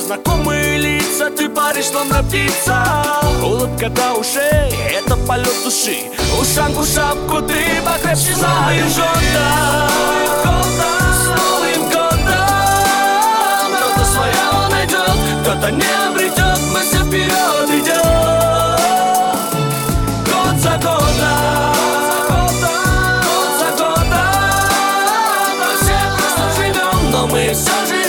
знакомые лица, ты паришь, словно птица. Улыбка до ушей, это полет души. Ушанку, шапку ты покрепче за Новым годом, с Новым годом. Кто-то своего найдет, кто-то не обретет, мы все вперед идем. Год за годом, год за годом. Мы все просто живем, но мы все живем.